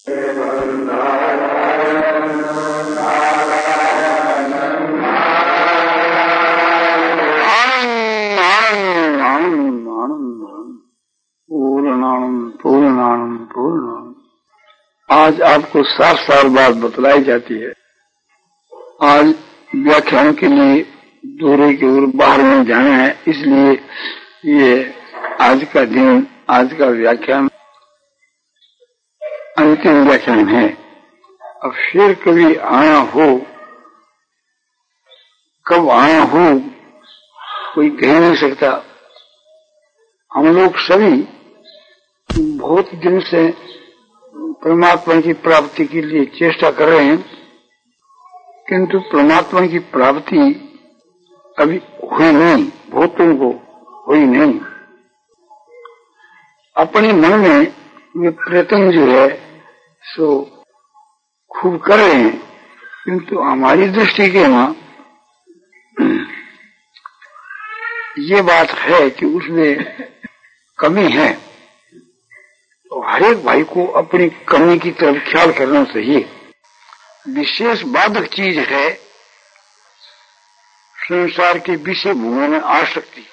आज आपको साफ बात बतलाई जाती है। आज व्याख्यान के लिए दूरे की ओर बाहर में जाना है, इसलिए ये आज का दिन, आज का व्याख्यान अंतिम व्याख्यान है। अब फिर कभी आना हो, कब आना हो कोई कह नहीं सकता। हम लोग सभी बहुत दिन से परमात्मा की प्राप्ति के लिए चेष्टा कर रहे हैं, किंतु परमात्मा की प्राप्ति अभी हुई नहीं, बहुतों को हुई नहीं। अपने मन में वे प्रयत्न जो है सो खूब कर रहे हैं, किंतु हमारी दृष्टि के वहां ये बात है कि उसमें कमी है। तो हर एक भाई को अपनी कमी की तरफ ख्याल करना चाहिए। विशेष बाधक चीज है संसार के विषय भूमों में आसक्ति,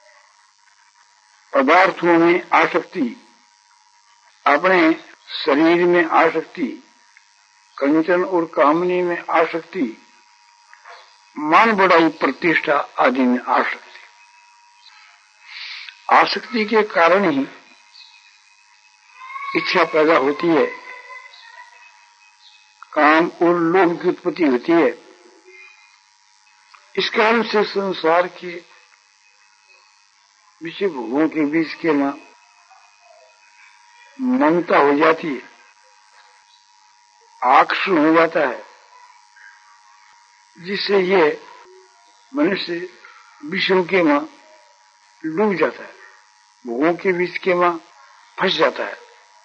पदार्थों में आसक्ति, अपने शरीर में आसक्ति, कंचन और कामनी में आसक्ति, मान बढ़ाई प्रतिष्ठा आदि में आसक्ति। आसक्ति के कारण ही इच्छा पैदा होती है, काम और लोभ की उत्पत्ति होती है। इस कारण से संसार के विषय भोगों के बीच के ममता हो जाती है, आकर्षण हो जाता है, जिससे ये मनुष्य विषयों के डूब जाता है, भोगों के बीच के फंस जाता है।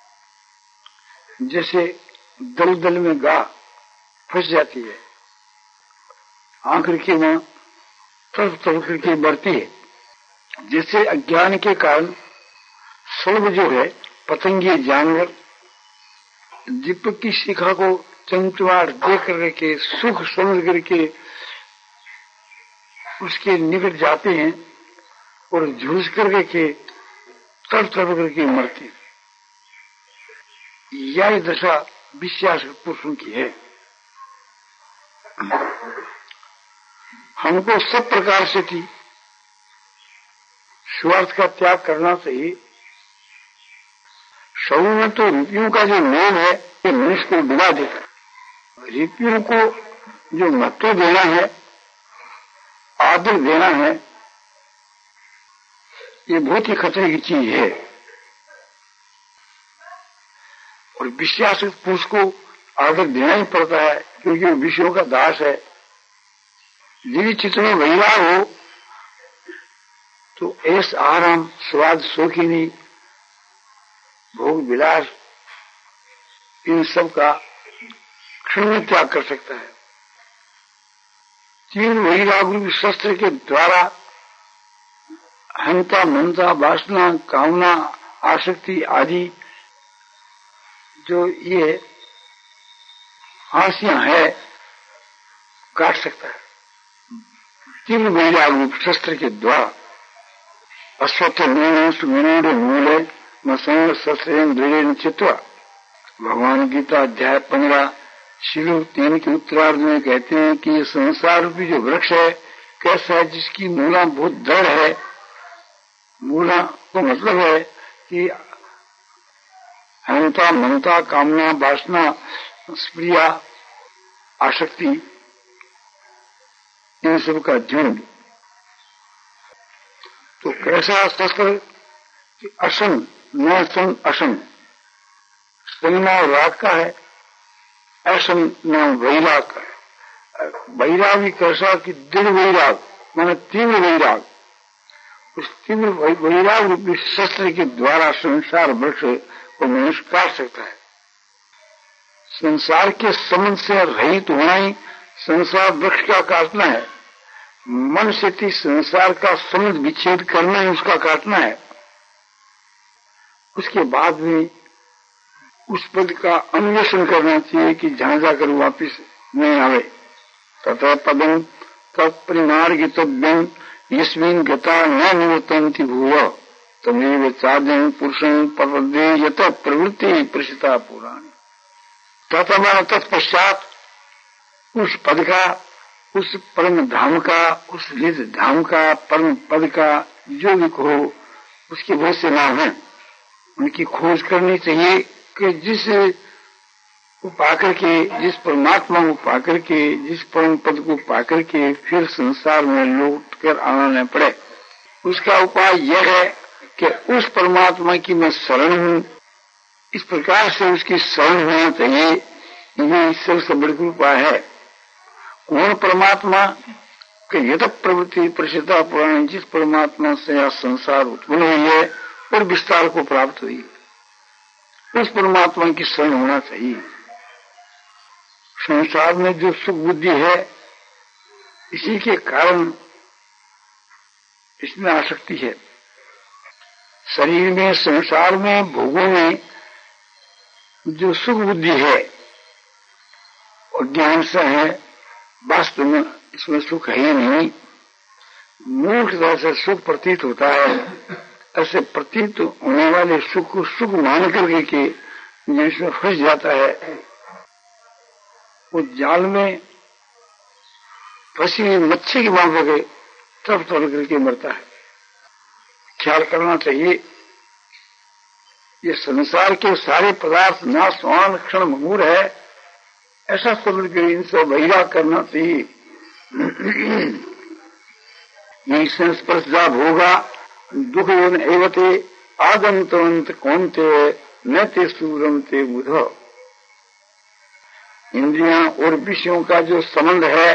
जैसे दलदल में गाय फंस जाती है, आंख के तरफ करके बढ़ती है। जैसे अज्ञान के कारण सर्व जो है पतंगी जानवर दीपक की शिखा को चमचमाट देख करके सुख समझ करके उसके निकट जाते हैं और झुलस करके तड़प करके मरते हैं। यह दशा विश्वास पुरुषों की है। हमको सब प्रकार से की स्वार्थ का त्याग करना चाहिए। शरीर में तो रुपयों का जो लोभ है ये मनुष्य को डुबा देता है। रुपयों को जो महत्व देना है, आदर देना है, ये बहुत ही खतरे की चीज है। और विश्वास पुरुष को आदर देना ही पड़ता है, क्योंकि वो विषयों का दास है। यदि चित्त में वैराग हो तो ऐस आराम, स्वाद, शौकीनी, भोग विलास, इन सब का क्षण में त्याग कर सकता है। तीन वैराग रूपी शस्त्र के द्वारा हंता, ममता, वासना, कामना, आसक्ति आदि जो ये हासियां है काट सकता है। तीन वैराग रूप शस्त्र के द्वारा अश्वत्थ सुमेर मूले मसंग शस्त्र दृढ़ चित्वा। भगवान गीता अध्याय 15 श्लोक 3 के उत्तरार्ध में कहते हैं कि ये संसार रूपी जो वृक्ष है कैसा है, जिसकी मूला बहुत दृढ़ है। मूला को मतलब है कि अहंता, ममता, कामना, वासना, स्प्रिया, आसक्ति, इन सब का झुंड। तो कैसा शस्त्र कि असन न सन असन, संगना राग का है, असन न वैराग का है। वैराग भी कैसा कि दृढ़ वैराग माने तीव्र वैराग। उस तीव्र वैराग रूपी शस्त्र के द्वारा संसार वृक्ष को मनुष्य काट सकता है। संसार के संबंध से रहित होना ही संसार वृक्ष का काटना है। मन से संसार का संबंध विच्छेद करना ही उसका काटना है। उसके बाद में उस पद का अन्वेषण करना चाहिए कि जहां जाकर वापिस नहीं आवे। तथा पदम तत्परिमार्गितव्यम यस्मिन् गता न निवर्तन्ति भूय तमेव चार्जन पुरुषं प्रपद्ये यत प्रवृत्ति प्रसिता पुराणी। तथा तत्पश्चात उस पद का, उस परम धाम का, उस निज धाम का, परम पद का जो भी हो, उसके बहुत से नाम हैं, उनकी खोज करनी चाहिए कि जिस को पाकर के, जिस परमात्मा को पाकर के, जिस परम पद को पाकर के फिर संसार में लौट कर आना न पड़े। उसका उपाय यह है कि उस परमात्मा की मैं शरण हूं, इस प्रकार से उसकी शरण होना चाहिए। यह ईश्वर से बड़ी उपाय है। कौन परमात्मा कि यद प्रवृत्ति प्रसिद्धा पुराण, जिस परमात्मा से यह संसार उत्पन्न हुई है और विस्तार को प्राप्त हुई, उस परमात्मा की शरण होना चाहिए। संसार में जो सुख बुद्धि है, इसी के कारण इसमें आसक्ति है। शरीर में, संसार में, भोगों में जो सुख बुद्धि है और ज्ञान से है, वास्तव में इसमें सुख है ही नहीं। मूर्खता से सुख प्रतीत होता है। ऐसे प्रतीत होने वाले सुख को सुख मान करके के जिसमें फंस जाता है, वो जाल में फंसी हुई मच्छी की मांग करके तब तोड़ करके मरता है। ख्याल करना चाहिए, ये संसार के सारे पदार्थ नाशवान क्षण भंगुर है, ऐसा समझ कर इनसे वैराग करना चाहिए। यही संस्पर्श जा भोगा दुख एवते आगंतवंत कौनते न ते सूरम ते बुध। इंद्रियां और विषयों का जो संबंध है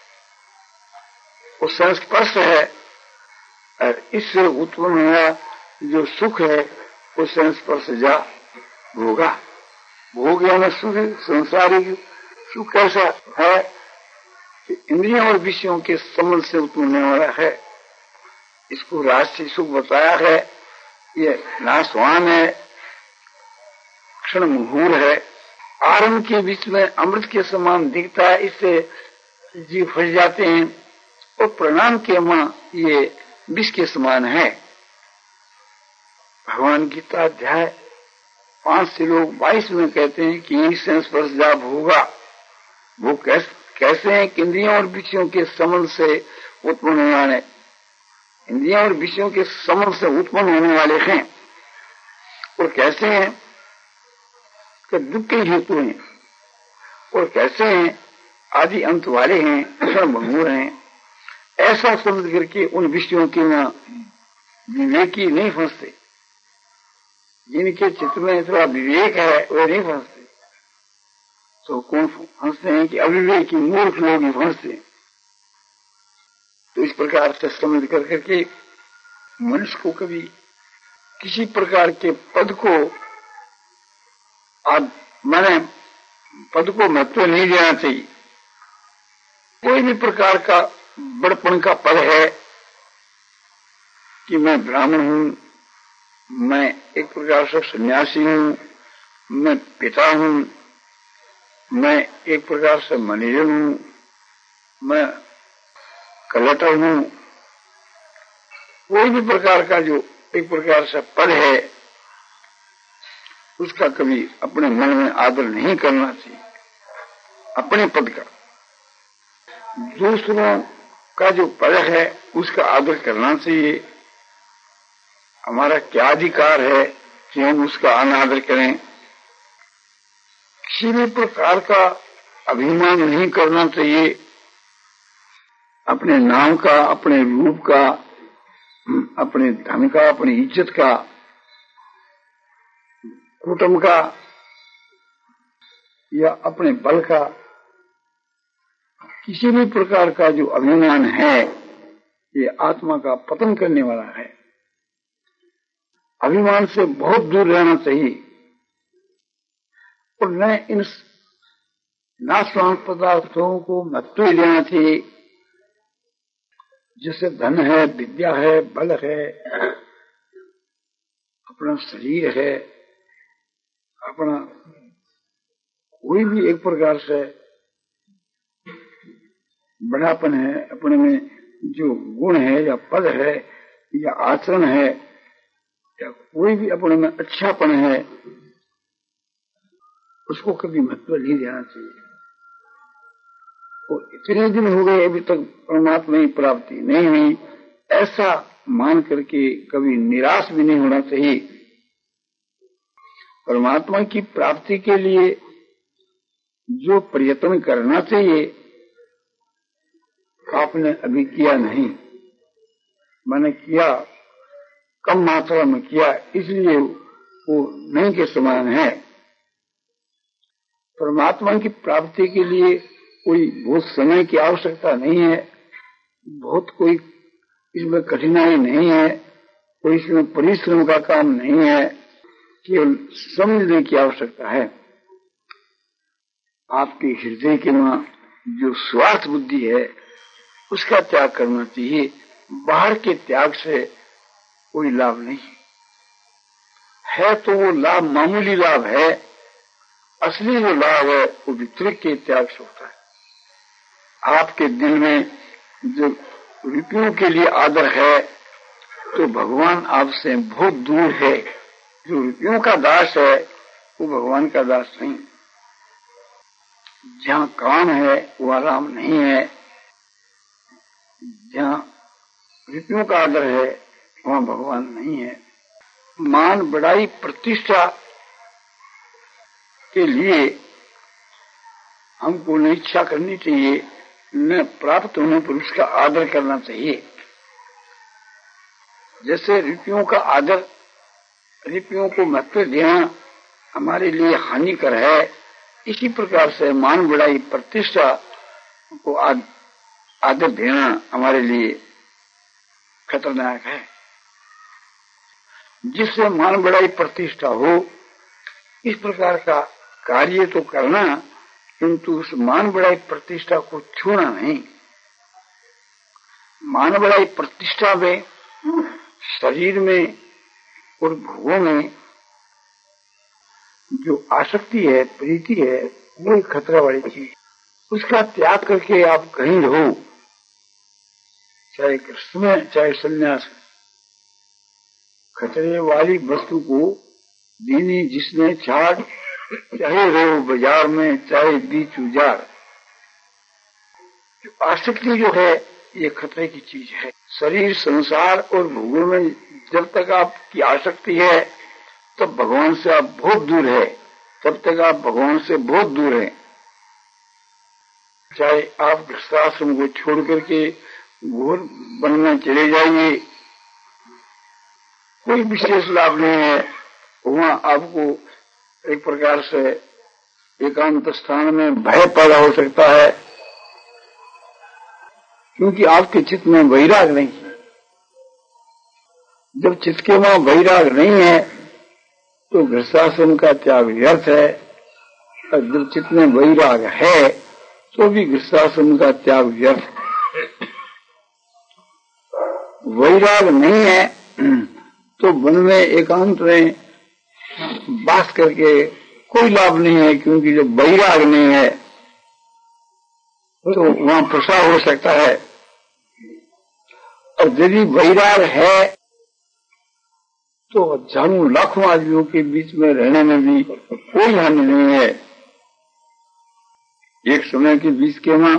वो संस्पर्श है, और इससे उत्पन्न हुआ जो सुख है वो संस्पर्श जा भोगा। भोग यानी सुख, संसारिक सुख कैसा है कि इंद्रियों और विषयों के संबंध से उत्पन्न होने वाला है। इसको राष्ट्रीय सुख बताया है। ये नाशवान है, क्षण मुहूर्त है, आरंभ के बीच में अमृत के समान दिखता है, इससे जीव फंस जाते हैं। और प्रणाम के मां ये विष के समान है। भगवान गीता अध्याय 5 से लोग 22 में कहते हैं कि यही संस्पर्श जाप होगा। वो कैसे हैं कि इंद्रियों और विषयों के संबंध से उत्पन्न होने वाले, इंद्रियों और विषयों के संबंध से उत्पन्न होने वाले हैं। और कैसे हैं कि दुख के हेतु हैं, और कैसे हैं आदि अंत वाले हैं, क्षण भंगुर हैं। ऐसा समझ करके उन विषयों के न विवेकी नहीं फंसते। जिनके चित्त में थोड़ा विवेक है वे नहीं फंसते। तो कौन फंसते हैं कि अविवेकी मूर्ख लोग ही फंसते हैं। तो इस प्रकार से समझ करके मनुष्य को कभी किसी प्रकार के पद को माने पद को महत्व नहीं देना चाहिए। कोई भी प्रकार का बड़पन का पद है कि मैं ब्राह्मण हूं, मैं एक प्रकार से सन्यासी हूं, मैं पिता हूं, मैं एक प्रकार से मैनेजर हूं, मैं कलेक्टर हूं। कोई भी प्रकार का जो एक प्रकार से पद है, उसका कभी अपने मन में आदर नहीं करना चाहिए। अपने पद का, दूसरों का जो पद है उसका आदर करना चाहिए। हमारा क्या अधिकार है कि हम उसका अनादर करें। किसी भी प्रकार का अभिमान नहीं करना चाहिए। अपने नाम का, अपने रूप का, अपने धन का, अपनी इज्जत का, कुटुंब का या अपने बल का, किसी भी प्रकार का जो अभिमान है ये आत्मा का पतन करने वाला है। अभिमान से बहुत दूर रहना चाहिए और न इन नाशवान पदार्थों को महत्व देना चाहिए। जैसे धन है, विद्या है, बल है, अपना शरीर है, अपना कोई भी एक प्रकार से बड़ापन है, अपने में जो गुण है या पद है या आचरण है या कोई भी अपने में अच्छापन है, उसको कभी महत्व नहीं देना चाहिए। और इतने दिन हो गए अभी तक परमात्मा की प्राप्ति नहीं हुई, ऐसा मान करके कभी निराश भी नहीं होना चाहिए। परमात्मा की प्राप्ति के लिए जो प्रयत्न करना चाहिए आपने अभी किया नहीं, मैंने किया कम मात्रा में किया, इसलिए वो नहीं के समान है। परमात्मा की प्राप्ति के लिए कोई बहुत समय की आवश्यकता नहीं है, बहुत कोई इसमें कठिनाई नहीं है, कोई इसमें परिश्रम का काम नहीं है, केवल समझने की आवश्यकता है। आपके हृदय के वहां जो स्वार्थ बुद्धि है उसका त्याग करना चाहिए। बाहर के त्याग से कोई लाभ नहीं है, तो वो लाभ मामूली लाभ है। असली जो लाभ है वो वितरक के त्याग से होता है। आपके दिल में जो रुपयों के लिए आदर है तो भगवान आपसे बहुत दूर है। जो रुपयों का दास है वो भगवान का दास नहीं। जहाँ काम है वह आराम नहीं है, जहाँ रुपयों का आदर है वहाँ भगवान नहीं है। मान बढ़ाई प्रतिष्ठा के लिए हमको न इच्छा करनी चाहिए, न प्राप्त होने पर उसका आदर करना चाहिए। जैसे रुपयों का आदर, रुपयों को महत्व देना हमारे लिए हानिकर है, इसी प्रकार से मान बढ़ाई प्रतिष्ठा को आदर देना हमारे लिए खतरनाक है। जिससे मान बढ़ाई प्रतिष्ठा हो, इस प्रकार का कार्य तो करना, किंतु उस मान बढ़ाई प्रतिष्ठा को छूना नहीं। मान बढ़ाई प्रतिष्ठा में शरीर में और भोगों में जो आसक्ति है, प्रीति है, वो एक खतरा वाली चीज। उसका त्याग करके आप कहीं रहो, चाहे कृष्ण में चाहे संन्यास में, खतरे वाली वस्तु को दीनी जिसने छाड़, चाहे रहो बाजार में चाहे बीच उजार। आसक्ति जो है ये खतरे की चीज है। शरीर, संसार और भोगों में जब तक आपकी आसक्ति है तब भगवान से आप बहुत दूर है, तब तक आप भगवान से बहुत दूर हैं। चाहे आप गृहस्थाश्रम को छोड़ करके घोर वन में चले जाइए, कोई विशेष लाभ नहीं है। वहां आपको एक प्रकार से एकांत स्थान में भय पैदा हो सकता है, क्योंकि आपके चित्त में वैराग नहीं है। जब चित्त के वहां वैराग नहीं है तो गृहस्थाश्रम का त्याग व्यर्थ है, और जब चित्त में वैराग है तो भी गृहस्थाश्रम का त्याग व्यर्थ है। वैराग नहीं है तो वन में एकांत में वास करके कोई लाभ नहीं है, क्योंकि जब वैराग नहीं है तो वहां प्रसार हो सकता है। और यदि वैराग है तो हजारों लाखों आदमियों के बीच में रहने में भी कोई हानि नहीं है। एक समय के बीच के वहां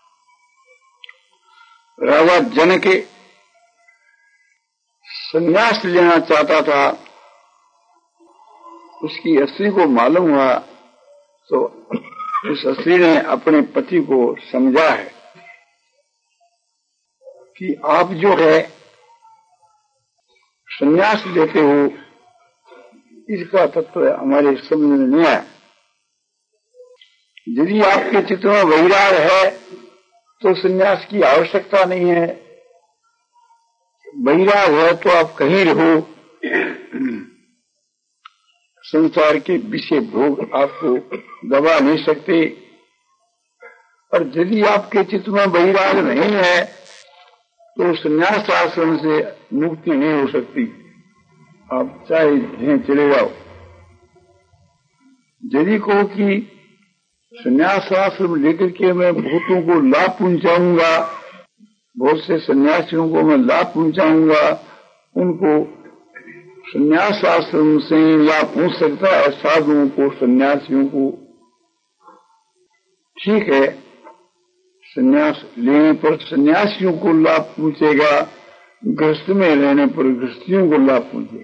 राजा जनक संन्यास लेना चाहता था, उसकी स्त्री को मालूम हुआ तो उस स्त्री ने अपने पति को समझा है कि आप जो है संन्यास लेते हो, इसका तत्व हमारे समझ में नहीं आया। यदि आपके चित्त में वैराग है तो संन्यास की आवश्यकता नहीं है। वैराग है तो आप कहीं रहो, संसार के विषय भोग आपको दबा नहीं सकते। और यदि आपके चित्त में वैराग नहीं है तो संन्यास आश्रम से मुक्ति नहीं हो सकती, आप चाहे यहीं चले जाओ। यदि कहो कि संन्यास आश्रम लेकर के मैं बहुतों को लाभ पहुंचाऊंगा, बहुत से सन्यासियों को मैं लाभ पहुंचाऊंगा, उनको संन्यास आश्रम से लाभ पहुंच सकता है, साधुओं को, सन्यासियों को। ठीक है, संन्यास लेने पर सन्यासियों को लाभ पहुंचेगा, गृहस्थ में रहने पर गृहस्थियों को लाभ पहुंचेगा।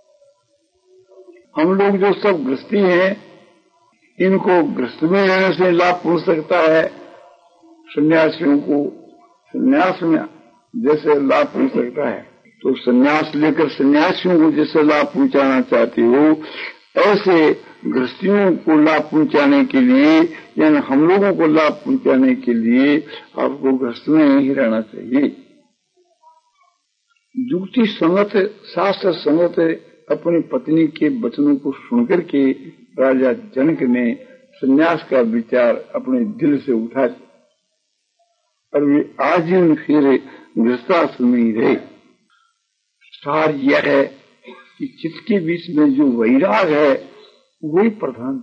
हम लोग जो सब गृहस्थी हैं, इनको गृहस्थ में रहने से लाभ पहुंच सकता है, सन्यासियों को संन्यास में जैसे लाभ पहुंच सकता है। तो संन्यास लेकर सन्यासियों को जैसे लाभ पहुंचाना चाहते हो, ऐसे गृहस्थियों को लाभ पहुंचाने के लिए, यानी हम लोगों को लाभ पहुंचाने के लिए आपको गृहस्थ में ही रहना चाहिए। युक्ति संगत, शास्त्र संगत अपनी पत्नी के वचनों को सुनकर के राजा जनक ने संन्यास का विचार अपने दिल से उठा और वे आजीवन फिर गृहस्थाश्रम में ही रहे। सार यह है कि चित्त के बीच में जो वैराग है वही प्रधान।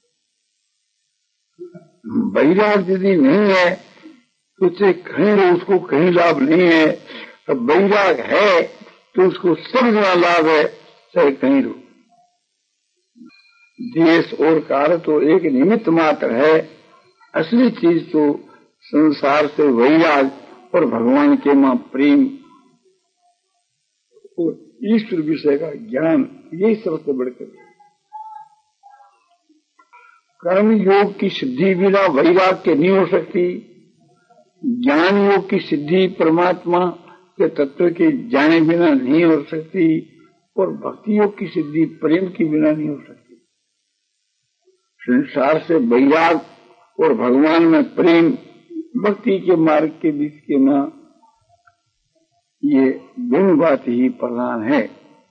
वैराग यदि नहीं है तो उसे कहीं रहो, उसको कहीं लाभ नहीं है। अब वैराग है तो उसको सब जगह लाभ है, चाहे कहीं रहो। देश और कार्य तो एक निमित्त मात्र है, असली चीज तो संसार से वैराग और भगवान के मां प्रेम और ईश्वर विषय का ज्ञान, यही सबसे बढ़कर। कर्म योग की सिद्धि बिना वैराग के नहीं हो सकती। ज्ञान योग की सिद्धि परमात्मा के तत्व के जाने बिना नहीं हो सकती, और भक्ति योग की सिद्धि प्रेम के बिना नहीं हो सकती। संसार से वैराग और भगवान में प्रेम, भक्ति के मार्ग के बीच के मां, ये दोनों बात ही प्रधान है।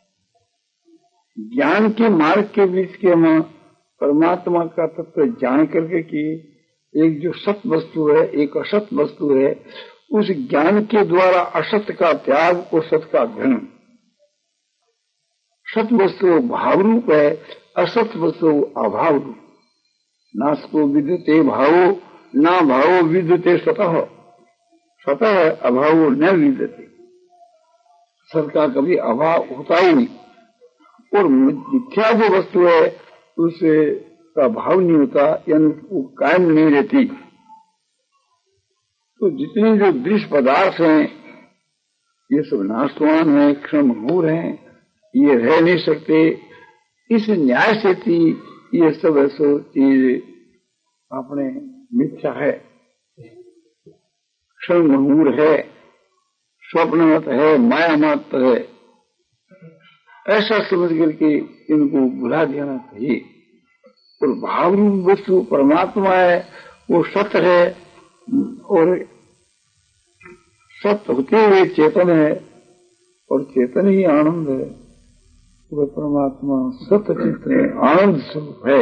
ज्ञान के मार्ग के बीच के मां परमात्मा का तत्व जान करके कि एक जो सत वस्तु है, एक असत वस्तु है, उस ज्ञान के द्वारा असत का त्याग और सत का ग्रहण। सत वस्तु भाव रूप है, असत वस्तु अभाव रूप। नास्को विद्यते भावो ना भावो विद्यते सतः, सतः अभावो न विद्यते। सत का कभी अभाव होता ही नहीं, और मिथ्या जो वस्तु है उसे का भाव नहीं होता, यानी वो कायम नहीं रहती। तो जितने जो दृश्य पदार्थ हैं ये सब नाशवान है, क्षणभंगुर हैं, ये रह नहीं सकते। इस न्याय से थी ये सब ऐसो चीज अपने मिथ्या है, क्षणभंगुर है, स्वप्नवत है, माया मात्र है, ऐसा समझ करके इनको भुला देना चाहिए। और भाव रूप वस्तु परमात्मा है, वो सत्य है, और सत्य होते हुए चेतन है, और चेतन ही आनंद है। वह परमात्मा सत्यचित है, आनंद स्वरूप है।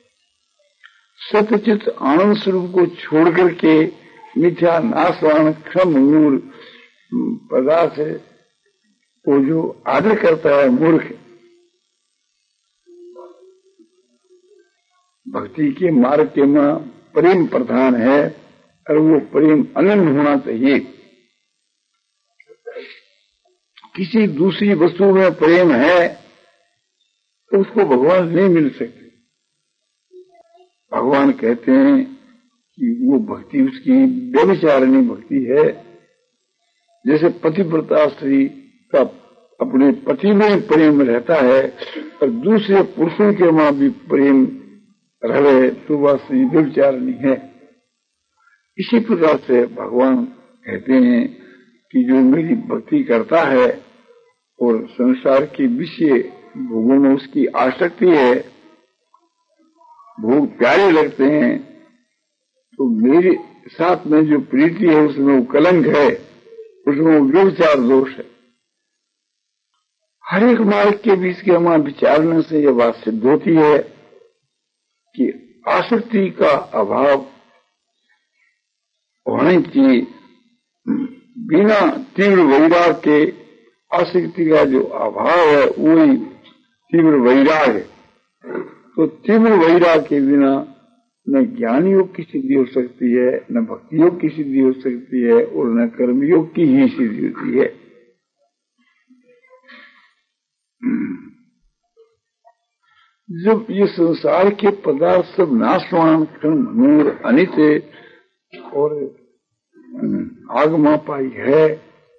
सत्यचित आनंद स्वरूप को छोड़ करके मिथ्या नाशवान क्षणभंगुर पदार्थ है, वो जो आदर करता है मूर्ख। भक्ति के मार्ग के मां प्रेम प्रधान है, और वो प्रेम अनन्य होना चाहिए। किसी दूसरी वस्तु में प्रेम है तो उसको भगवान नहीं मिल सकते। भगवान कहते हैं कि वो भक्ति उसकी व्यभिचारिणी भक्ति है। जैसे पतिव्रता स्त्री का अपने पति में प्रेम रहता है और दूसरे पुरुषों के मां भी प्रेम रहे, तो वह स्त्री व्यभिचारिणी है। इसी प्रकार से भगवान कहते हैं कि जो मेरी भक्ति करता है और संसार के विषय भोगों में उसकी आसक्ति है, भोग प्यारे लगते हैं, तो मेरे साथ में जो प्रीति है उसमें वो कलंक है, उसमें वो व्यभिचार दोष है। हर एक मार्ग के बीच के हमारे विचारने से यह बात सिद्ध होती है कि आसक्ति का अभाव होने की, बिना तीव्र वैराग के आसक्ति का जो अभाव है वही तीव्र वैराग है। तो तीव्र वैराग्य के बिना न ज्ञान योग की सिद्धि हो सकती है, न भक्ति योग की सिद्धि हो सकती है, और न कर्मयोग की ही सिद्धि होती है। जब ये संसार के पदार्थ सब नाशवान, क्षण, मनोर, अनित्य और आगमा पाई है,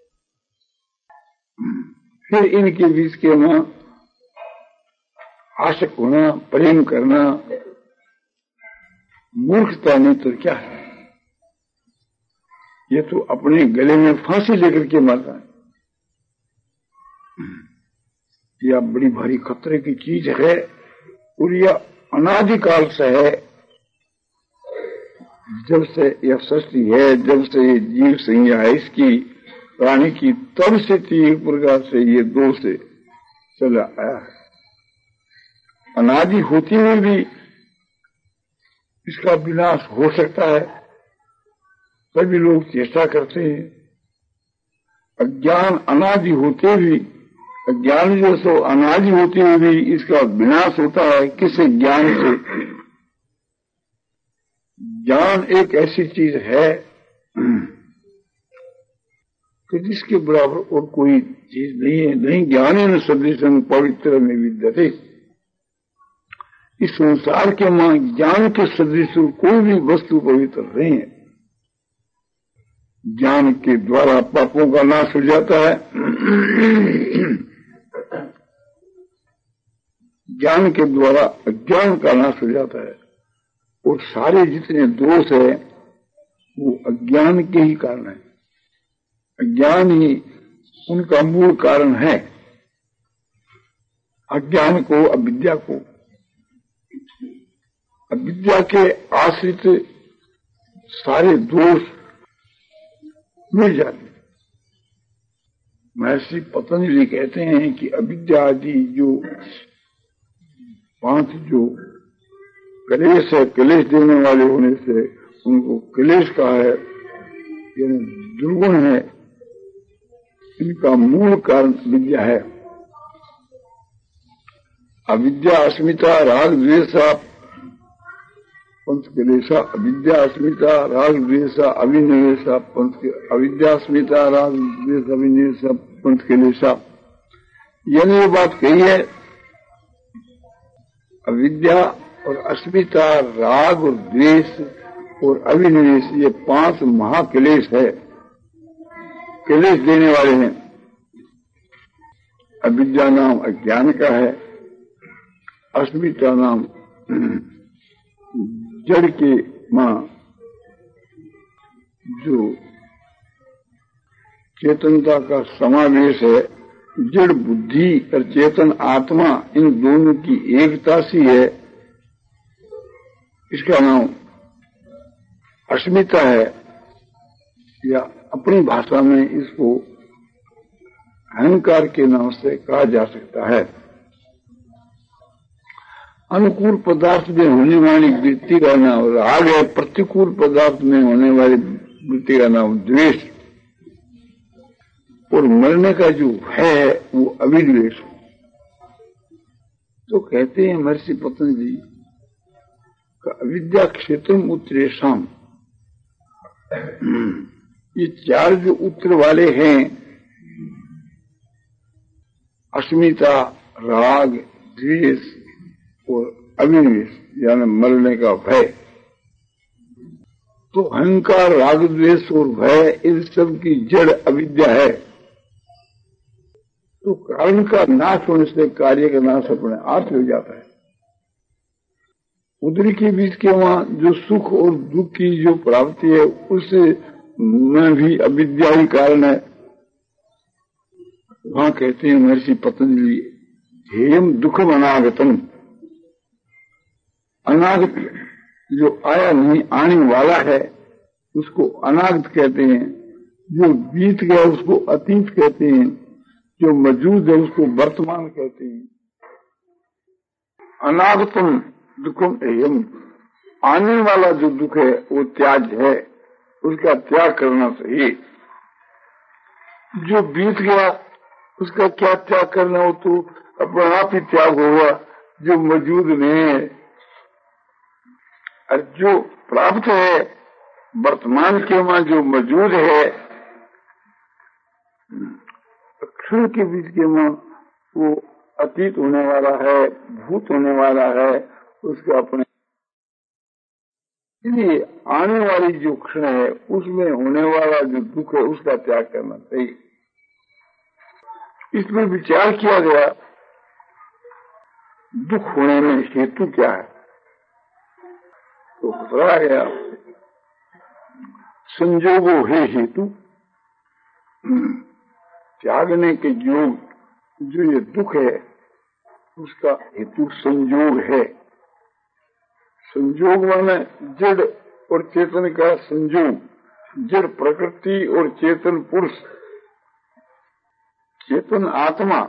फिर इनके बीच के वहां आशक होना, प्रेम करना मूर्खता नहीं तो क्या है? ये तो अपने गले में फांसी लेकर के मरना है। यह बड़ी भारी खतरे की चीज है और यह अनादिकाल से है। जब से यह सृष्टि है, जब से ये जीव संज्ञा है इसकी प्राणी की, तब से एक प्रकार से ये दो से चला आया है। अनादि होती हुई भी इसका विनाश हो सकता है, सभी लोग चेष्टा करते हैं। अज्ञान अनादि होते भी, अज्ञान जो सो अनादि होते हुए भी इसका विनाश होता है। किस ज्ञान से? ज्ञान एक ऐसी चीज है कि जिसके बराबर और कोई चीज नहीं है। नहीं ज्ञान न सदृशं पवित्र में विद्यते। इस संसार के मां ज्ञान के सदृश कोई भी वस्तु पवित्र नहीं है। ज्ञान के द्वारा पापों का नाश हो जाता है, ज्ञान के द्वारा अज्ञान का नाश हो जाता है, और सारे जितने दोष है वो अज्ञान के ही कारण है। अज्ञान ही उनका मूल कारण है। अज्ञान को, अविद्या को, अविद्या के आश्रित सारे दोष मिल जाते। महर्षि पतंजलि कहते हैं कि अविद्या आदि जो 5 जो क्लेश है, क्लेश देने वाले होने से उनको क्लेश का है, यानी दुर्गुण है, इनका मूल कारण विद्या है। अविद्या अस्मिता राग द्वेषा पंच क्लेशा। अविद्या अस्मिता राग द्वेषा अभिनिवेशा पंच। अविद्या अस्मिता राग द्वेष अभिनिवेशा पंच क्लेशा। यानी ये बात कही है, अविद्या और अस्मिता, राग और द्वेष और अभिनिवेश, ये 5 महाक्लेश है, क्लेश देने वाले हैं। अविद्या नाम अज्ञान का है, अस्मिता नाम जड़ के मां जो चेतनता का समावेश है, जड़ बुद्धि और चेतन आत्मा, इन दोनों की एकता सी है, इसका नाम अस्मिता है, या अपनी भाषा में इसको अहंकार के नाम से कहा जा सकता है। अनुकूल पदार्थ में होने वाली वृत्ति का नाम राग है, प्रतिकूल पदार्थ में होने वाली वृत्ति का नाम द्वेष, और मरने का जो है वो अभिद्वेष। तो कहते हैं महर्षि पतंजलि का अविद्या क्षेत्रम उत्तरेषाम, ये 4 जो उत्तर वाले हैं, अस्मिता, राग, द्वेष और अभिनिवेश, यानी मरने का भय। तो अहंकार, राग, द्वेष और भय, इन सब की जड़ अविद्या है। तो कारण का नाश होने से कार्य का नाश अपने आप हो जाता है। उदरी के बीच के वहां जो सुख और दुख की जो प्राप्ति है, उससे में भी अविद्या ही कारण है। वहां कहते हैं महर्षि पतंजलि, ध्येयम दुखम अनागतम। अनागत जो आया नहीं, आने वाला है, उसको अनागत कहते हैं। जो बीत गया उसको अतीत कहते हैं। जो मौजूद है उसको वर्तमान कहते हैं। अनागतम दुखम एयम, आने वाला जो दुख है वो त्याग है, उसका त्याग करना चाहिए। जो बीत गया उसका क्या त्याग करना हो, तो अपने आप ही त्याग होगा। जो मौजूद नहीं है, और जो प्राप्त है वर्तमान के वहां जो मौजूद है, क्षण के बीच के वहां वो अतीत होने वाला है, भूत होने वाला है, उसका अपने इसलिए आने वाली जो क्षण है उसमें होने वाला जो दुख है उसका त्याग करना चाहिए। इसमें विचार किया गया दुख होने में हेतु क्या है, तो बताया गया संजोगो है हेतु। त्यागने के योग जो ये दुख है उसका हेतु संयोग है। संयोग माने जड़ और चेतन का संयोग, जड़ प्रकृति और चेतन पुरुष, चेतन आत्मा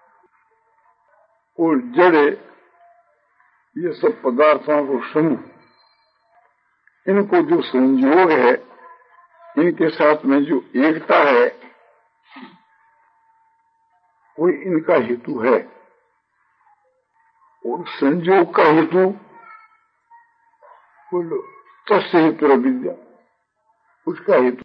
और जड़ ये सब पदार्थों को समूह, इनको जो संयोग है, इनके साथ में जो एकता है वो इनका हेतु है। और संयोग का हेतु बोलो तस्य हेतु विद्या, उसका हेतु